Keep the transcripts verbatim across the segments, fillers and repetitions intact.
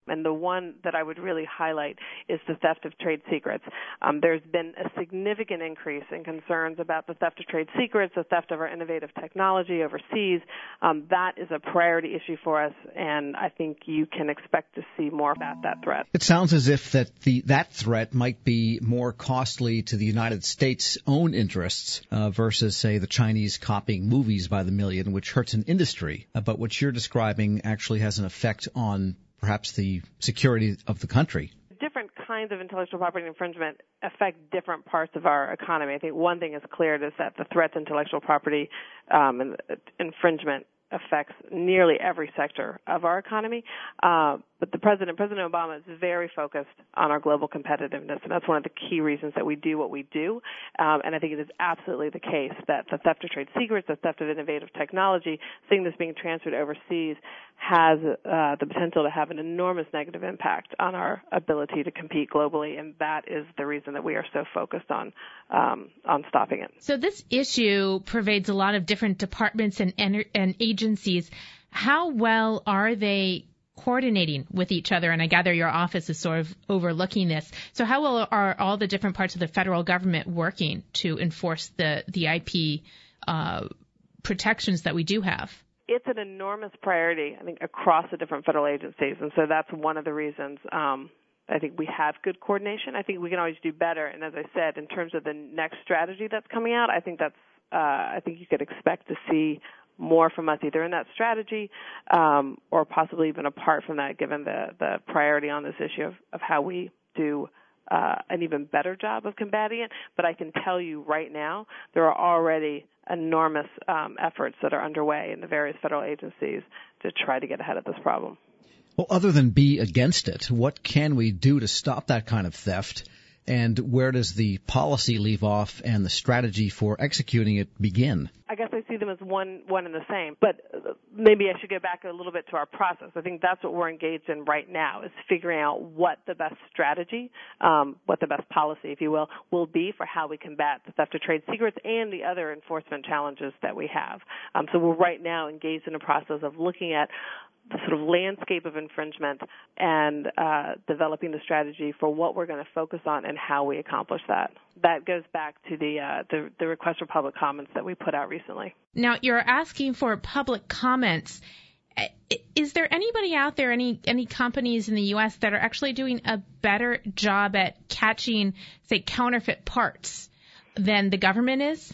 And the one that I would really highlight is the theft of trade secrets. Um, there's been a significant increase in concerns about the theft of trade secrets, the theft of our innovative technology overseas. Um, that is a priority issue for us, and I think you can expect to see more about that threat. It sounds as if that the that threat might be more costly to the United States' own interests uh, versus, say, the Chinese copying movies by the million, which hurts an industry. Uh, but what you're describing actually has an effect on perhaps the security of the country. Different kinds of intellectual property infringement affect different parts of our economy. I think one thing is clear is that the threat to intellectual property um, and infringement affects nearly every sector of our economy. Uh, but the president, President Obama, is very focused on our global competitiveness, and that's one of the key reasons that we do what we do. Um, and I think it is absolutely the case that the theft of trade secrets, the theft of innovative technology, seeing this being transferred overseas, has uh, the potential to have an enormous negative impact on our ability to compete globally, and that is the reason that we are so focused on um, on stopping it. So this issue pervades a lot of different departments and, and, and agencies. How well are they coordinating with each other? And I gather your office is sort of overlooking this. So how well are all the different parts of the federal government working to enforce the, the I P uh, protections that we do have? It's an enormous priority, I think, across the different federal agencies. And so that's one of the reasons um, I think we have good coordination. I think we can always do better. And as I said, in terms of the next strategy that's coming out, I think that's uh, I think you could expect to see more from us either in that strategy um, or possibly even apart from that, given the, the priority on this issue of, of how we do uh, an even better job of combating it. But I can tell you right now there are already enormous um, efforts that are underway in the various federal agencies to try to get ahead of this problem. Well, other than be against it, what can we do to stop that kind of theft? And where does the policy leave off and the strategy for executing it begin? I guess I see them as one one and the same. But maybe I should go back a little bit to our process. I think that's what we're engaged in right now, is figuring out what the best strategy, um, what the best policy, if you will, will be for how we combat the theft of trade secrets and the other enforcement challenges that we have. Um, so we're right now engaged in a process of looking at the sort of landscape of infringement and uh, developing the strategy for what we're going to focus on and how we accomplish that. That goes back to the, uh, the the request for public comments that we put out recently. Now, you're asking for public comments. Is there anybody out there, any any companies in the U S that are actually doing a better job at catching, say, counterfeit parts than the government is?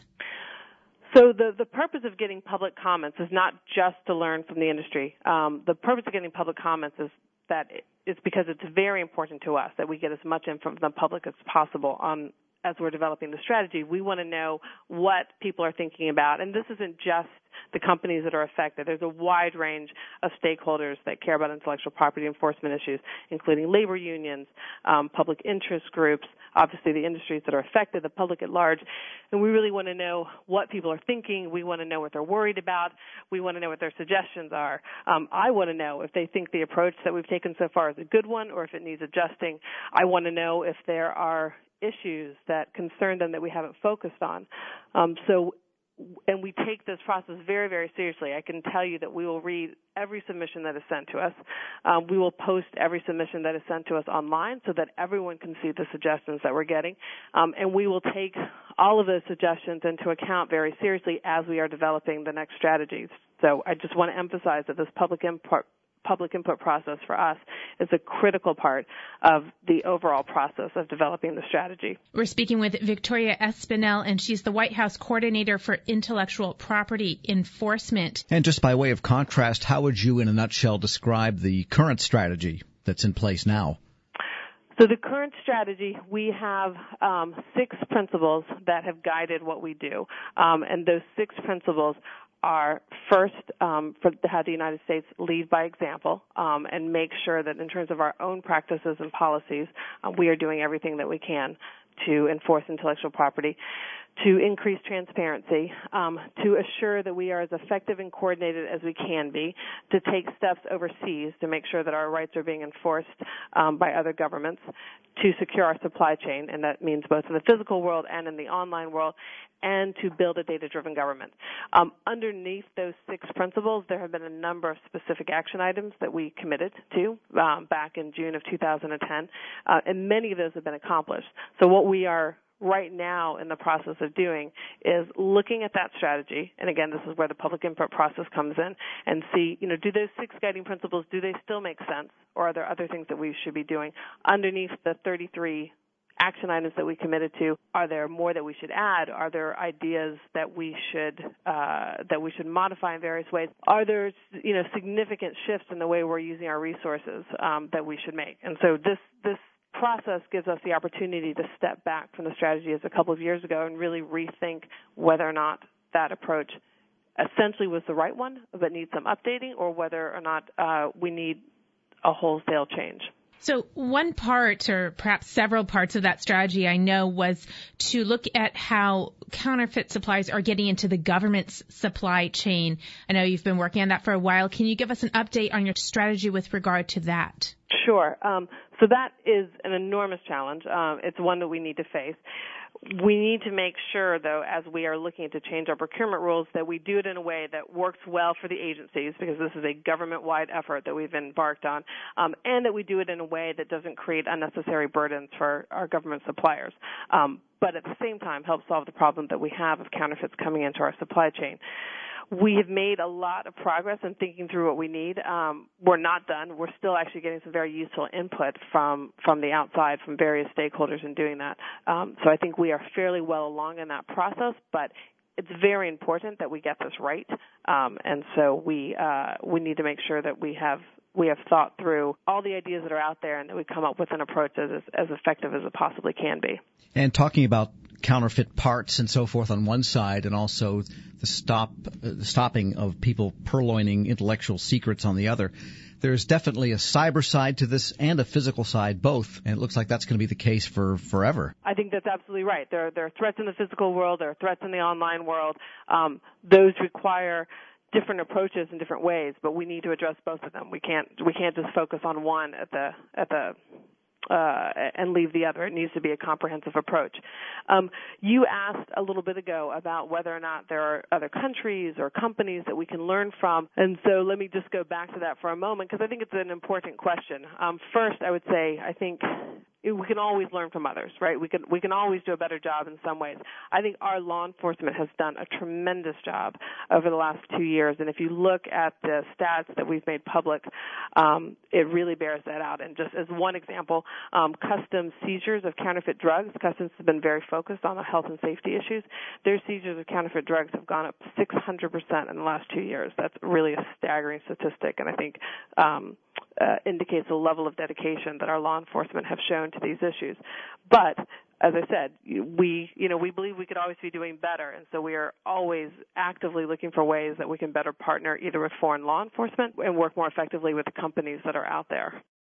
So the, the purpose of getting public comments is not just to learn from the industry. Um, the purpose of getting public comments is that it's because it's very important to us that we get as much info from the public as possible on as we're developing the strategy. We want to know what people are thinking about, and this isn't just the companies that are affected. There's a wide range of stakeholders that care about intellectual property enforcement issues, including labor unions, um, public interest groups, obviously the industries that are affected, the public at large. And we really want to know what people are thinking. We want to know what they're worried about. We want to know what their suggestions are. Um, I want to know if they think the approach that we've taken so far is a good one or if it needs adjusting. I want to know if there are issues that concern them that we haven't focused on. Um, so And we take this process very, very seriously. I can tell you that we will read every submission that is sent to us. Um, we will post every submission that is sent to us online so that everyone can see the suggestions that we're getting. Um, and we will take all of those suggestions into account very seriously as we are developing the next strategies. So I just want to emphasize that this public input public input process for us is a critical part of the overall process of developing the strategy. We're speaking with Victoria Espinel, and she's the White House Coordinator for Intellectual Property Enforcement. And just by way of contrast, how would you, in a nutshell, describe the current strategy that's in place now? So the current strategy, we have um, six principles that have guided what we do, um, and those six principles are first um, for to have the United States lead by example um, and make sure that in terms of our own practices and policies, uh, we are doing everything that we can to enforce intellectual property. to increase transparency, um, to assure that we are as effective and coordinated as we can be, to take steps overseas to make sure that our rights are being enforced um, by other governments, to secure our supply chain, and that means both in the physical world and in the online world, and to build a data-driven government. Um, underneath those six principles, there have been a number of specific action items that we committed to um, back in June of two thousand ten, uh, and many of those have been accomplished. So what we are right now in the process of doing is looking at that strategy, and again, this is where the public input process comes in, and see, you know, do those six guiding principles, do they still make sense, or are there other things that we should be doing? Underneath the thirty-three action items that we committed to, are there more that we should add? Are there ideas that we should uh, that we should modify in various ways? Are there, you know, significant shifts in the way we're using our resources um, that we should make? And so this this process gives us the opportunity to step back from the strategy as a couple of years ago and really rethink whether or not that approach essentially was the right one but needs some updating, or whether or not uh, we need a wholesale change. So one part, or perhaps several parts of that strategy, I know, was to look at how counterfeit supplies are getting into the government's supply chain. I know you've been working on that for a while. Can you give us an update on your strategy with regard to that? Sure. Um, so that is an enormous challenge. Um, it's one that we need to face. We need to make sure, though, as we are looking to change our procurement rules, that we do it in a way that works well for the agencies, because this is a government-wide effort that we've embarked on, um, and that we do it in a way that doesn't create unnecessary burdens for our government suppliers, um, but at the same time help solve the problem that we have of counterfeits coming into our supply chain. We have made a lot of progress in thinking through what we need. Um, we're not done. We're still actually getting some very useful input from, from the outside, from various stakeholders in doing that. Um, so I think we are fairly well along in that process, but it's very important that we get this right. Um, and so we uh, we need to make sure that we have we have thought through all the ideas that are out there, and that we come up with an approach that is as effective as it possibly can be. And talking about counterfeit parts and so forth on one side, and also the stop uh, the stopping of people purloining intellectual secrets on the other, there's definitely a cyber side to this and a physical side, both, and it looks like that's going to be the case for forever. I think that's absolutely right. There, there are threats in the physical world, there are threats in the online world. Um, those require different approaches in different ways, but we need to address both of them. We can't we can't just focus on one at the at the uh, and leave the other. It needs to be a comprehensive approach. Um, you asked a little bit ago about whether or not there are other countries or companies that we can learn from, and so let me just go back to that for a moment, because I think it's an important question. Um, first, I would say I think we can always learn from others, right? We can we can always do a better job in some ways. I think our law enforcement has done a tremendous job over the last two years, and if you look at the stats that we've made public, um, it really bears that out. And just as one example, um, customs seizures of counterfeit drugs, Customs has been very focused on the health and safety issues. Their seizures of counterfeit drugs have gone up six hundred percent in the last two years. That's really a staggering statistic, and I think um, uh, indicates the level of dedication that our law enforcement have shown to these issues. But as I said, we, you know, we believe we could always be doing better, and so we are always actively looking for ways that we can better partner either with foreign law enforcement and work more effectively with the companies that are out there.